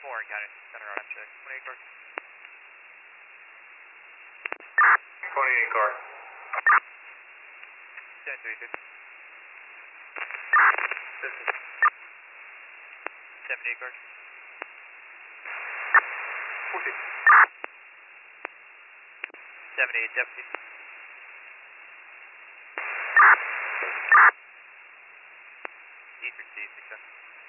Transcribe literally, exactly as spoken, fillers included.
Warren County, Center on check. twenty-eight car. twenty-eight car. ten three fifty. seventy-eight car. forty. seventy-eight deputy. Eastern C six seven.